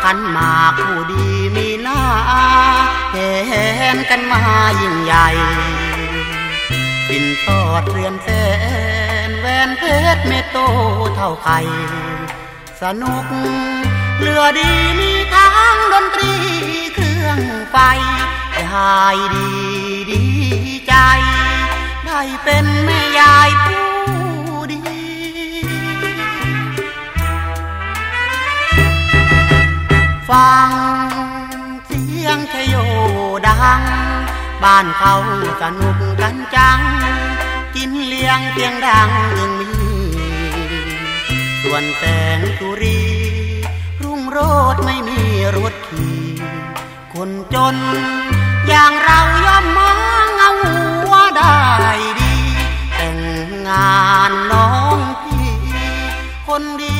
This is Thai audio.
ขันหมากผู้ดีมีหน้าแทนกันมายิ่งใหญ่สินสอดเรือนแสนแหวนเพชรเม็ดโตเท่าไข่สนุกเรือดีมีทั้งดนตรีเครื่องไฟยายดีดีใจได้เป็นแม่ยายผู้ดีฟังเสียงชโยดังบ้านเขาสนุกกันจังกินเลี้ยงเสียงดังยังมีส่วนแสงสุรีรุ่งโรจน์ไม่มีรถขี่คนจนอย่างเราย่อมมองเอาหัวได้ดีแต่งงานน้องพี่คนดี